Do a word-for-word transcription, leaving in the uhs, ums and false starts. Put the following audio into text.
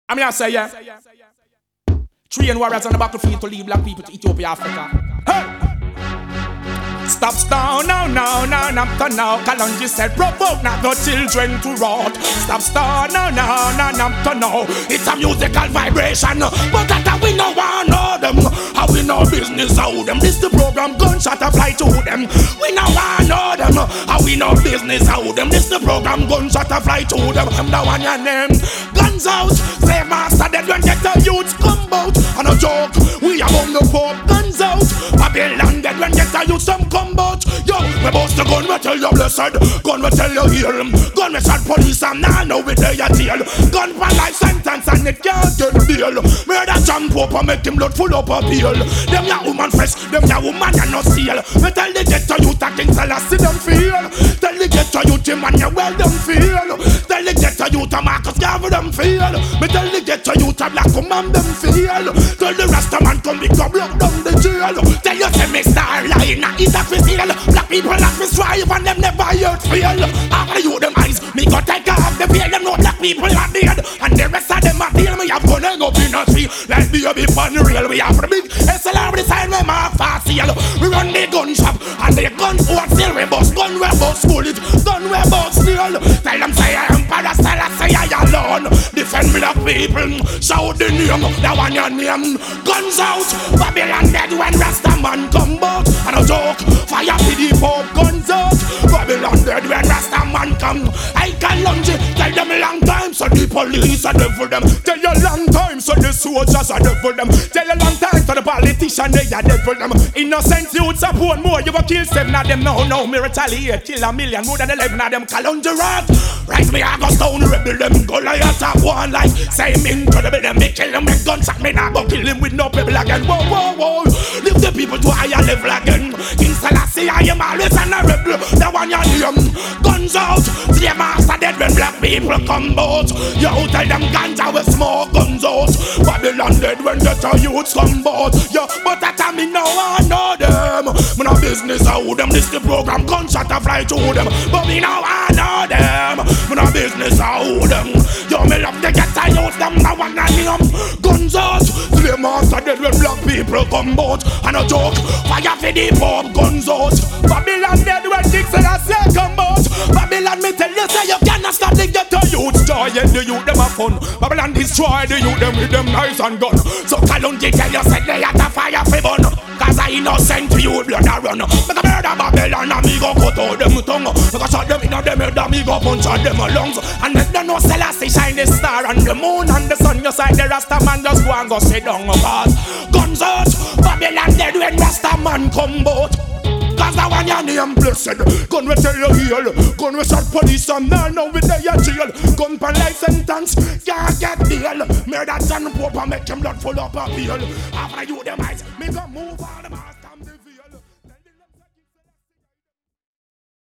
I mean I say yeah. Train warriors on the battlefield to lead black people to Ethiopia, Africa. Hey! Stop, stop, no, no, no, no, no, no. Kalonji said, provoke not the children to rot. Stop, stop, no, no, no, no, no, no. It's a musical vibration, but that we no one know them. How we know business how them. This the program, gunshot a fly to them. We no one know them. How we know business how them. This the program, gunshot a fly to them. I'm the one your name. Guns out, slave master dead when get the youths come out. And a joke, we are on the Pope. Guns out, Babylon dead when get the youths some come out. Yo, we bust the gun, we tell you blessed. Gun, we tell you heal. Gun, we shot police and now know we tell you deal. Gun for life sentence and it can't get bail. Murder jump up and make him blood full up a peel. Them ya woman fresh, them ya woman ya no seal. We tell the ghetto youth a king I see them feel. Tell the ghetto youth him and you well them feel. Tell the ghetto youth a Marcus Garvey them feel. Me tell the ghetto youth a black woman them feel. Tell the Rasta man come big up lock down the jail. Tell you say me star line a is a fi seal. Black people have to strive and them never yet fail. After you them eyes, me go take off the veil. Them know black people are dead and the rest of them are deal. Me have gun hang up in a tree. Let's be a bit fun real. We have the big S L R beside me mark fast seal. We run the gun shop and the gun what still we bust. Gun we bust bullet, gun we bust steel. Tell them say I am parasite, I say I alone. Defend black people, shout the name, the one your name. Guns out, Babylon dead when Rasta man come out. And a joke, fire for the Pope. Guns out, Babylon dead when Rasta man come. I can lunge it, tell them a long time, so the police are devil them. Tell you long time, so the soldiers are devil them. Tell you long time, so the politicians they are devil them. Innocent youths are born more, you go kill seven of them. No, no, me retaliate, kill a million, more than eleven of them. Kalonji rat, right me I go stone rebel them. Goliath have one life, say him into the bed, me kill him with guns, me now go kill him with no people again. Whoa, whoa, whoa, lift the people to higher level again. King Selassie, I am always an rebel, the one you name. Guns out, slave master dead when black people come out. You tell them ganja with smoke guns out. Babylon dead when the youths come out. Yo, but that time me now I know them. Me no business how them, this the program, gunshot a fly to them. But me now I know them. Me no business how them. Yo, me love to get a youth, them the one I name. Guns out, slave master dead when black people come out. And a joke, fire for the Pope. Guns out, Babylon dead when Dixon I say come out. Babylon me tell you say you cannot stop the ghetto youth. Joy and the youth them a fun. Babylon destroy the youth them with them knives and gun. So Kalonji tell you say they at a fire for bun. Cause I innocent you blood a run. Make a murder Babylon and me go cut out them tongue. Make a shot them in a them head and me go punch out them lungs. And make them know Selassie shine the star and the moon and the sun. You say the Rasta man just go and go sit down. Cause guns out, Babylon dead when Rasta man come out. Cause the one your name blessed. Gun we tell you heal. Gun we shot police and now now we there in jail. Gun for life sentence, can't get bail. Murder John Pope and make him blood full up a peel. After you them eyes, me go move on the mass.